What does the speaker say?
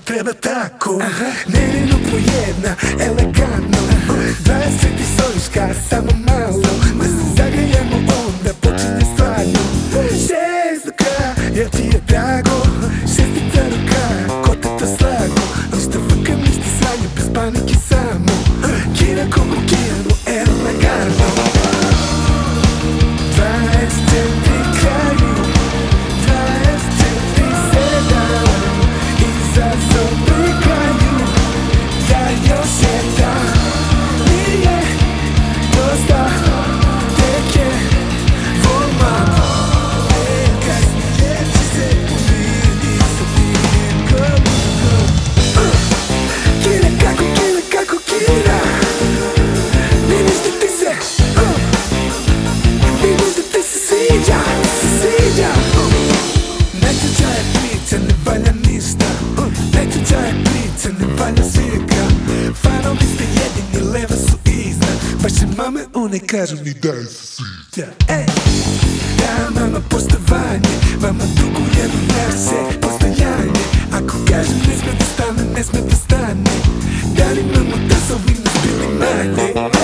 treba tako. Nevino po jedna, elegantno, 20 soliška, samo malo, da se zagrijemo, onda počinje stvarno. 6 do kraja, jer ti je drago, 6 do kraja, ko te to slago. Ništa vrka, ništa sranje, bez panike samo, kira kogu kirano, elegantno. 24 kraju, 24 sedam, izazov pri kraju, da još jedan nije dosta, tek je voman. Kasnije će se pomiri sa tim komom. Kira kako kira, vidiš da ti se, vidiš da ti se sviđa. Najčuđa je priča, ne valja ništa, najčuđa je priča, ne valja svijeka. Fanovi ste jedini, leva su iznad, vaše mame one kažu mi daj se sviđa. Da mama poštovanje, vama dugujem naše postojanje. Ako kažem ne sme da stane, ne sme da stane. Da li mama da su vi nas bili manje?